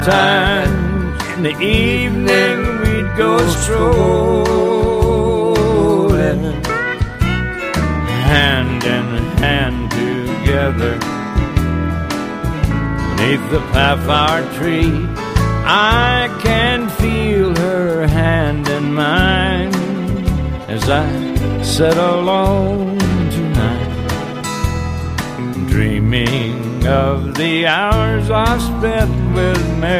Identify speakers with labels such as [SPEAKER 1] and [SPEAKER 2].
[SPEAKER 1] Times in the evening we'd go strolling, hand in hand together, beneath the pathfire tree. I can feel her hand in mine as I sit alone tonight, dreaming of the hours I spent with Mary.